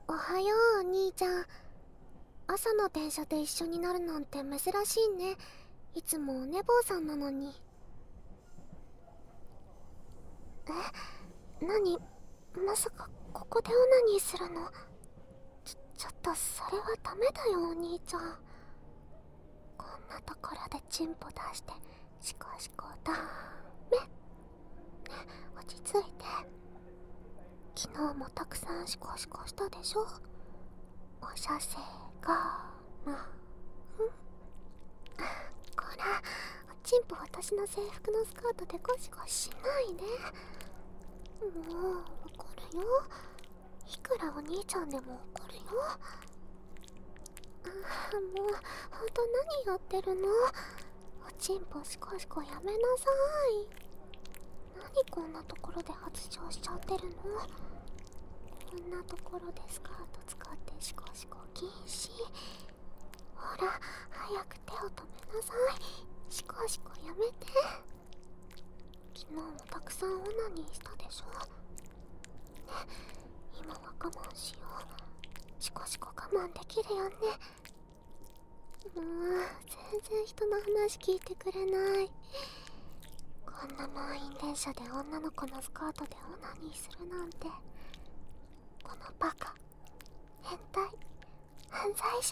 おはよう、お兄ちゃん。朝の電車で一緒になるなんて珍しいね。いつもお寝坊さんなのに。何？まさかここでオナニーするの？ちょっとそれはダメだよ、お兄ちゃん。こんなところでチンポ出してシコシコダメ。ね、落ち着いて。昨日もたくさんシコシコしたでしょ。お射精がこら、チンポ私の制服のスカートでゴシゴシしないで。もう怒るよ。いくらお兄ちゃんでも怒るよ。もうほんと何やってるの？おちんぽシコシコやめなさい。何こんなところで発情しちゃってるの？こんなところでスカート使ってシコシコ禁止。ほら早く手を止めなさい。シコシコやめて。昨日もたくさんオナニーしたでしょ。ね、今は我慢しよう。シコシコ我慢できるよね。もう全然人の話聞いてくれない。こんな満員電車で女の子のスカートでオナニーするなんて、このバカ、変態、犯罪者。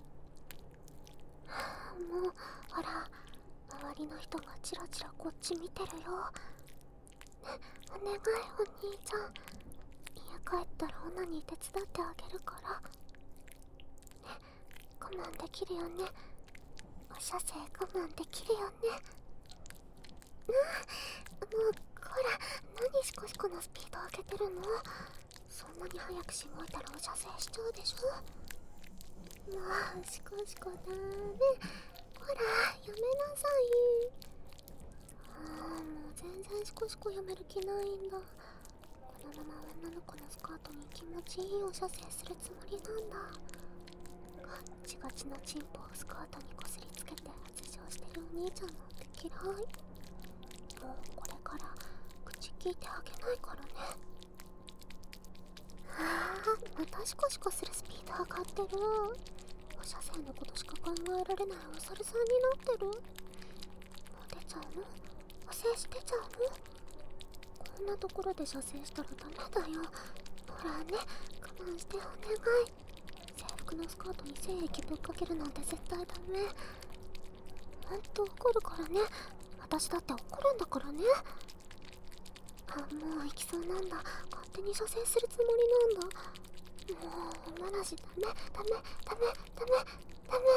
もうほら、周りの人がチラチラこっち見てるよ。ね、お願いお兄ちゃん、家帰ったらオナニー手伝ってあげるから。ね、我慢できるよね。お射精我慢できるよね。もうほら、何シコシコのスピード上げてるの？そんなに早くしごいたらお射精しちゃうでしょ。もうシコシコだーね。ほらやめなさい。もう全然シコシコやめる気ないんだ。このまま女の子のスカートに気持ちいいお射精するつもりなんだ。ガッチガチのチンポをスカートにこすりつけて発情してるお兄ちゃんなんて嫌い。もうこれから口聞いてあげないからね。またシコシコするスピード上がってる。お射精のことしか考えられないお猿さんになってる。もう出ちゃうの？お精子出ちゃうの？こんなところで射精したらダメだよ。ほらね、我慢してお願い。制服のスカートに精液ぶっかけるなんて絶対ダメ。ほんと怒るからね。私だって怒るんだからね。もう行きそうなんだ。勝手に射精するつもりなんだ。もうおならしダメダメダメダメダメ。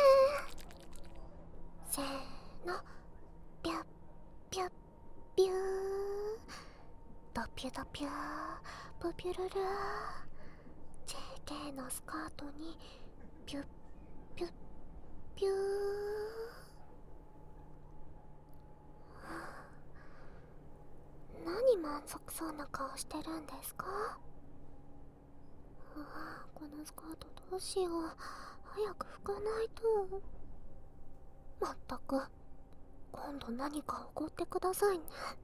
せーの、ピュッピュッピュー、ドピュドピュー、プピュルルー。 JK のスカートにピュッピュッピュー。何満足そうな顔してるんですか？このスカートどうしよう。早く拭かないと。まったく、今度何かおごってくださいね。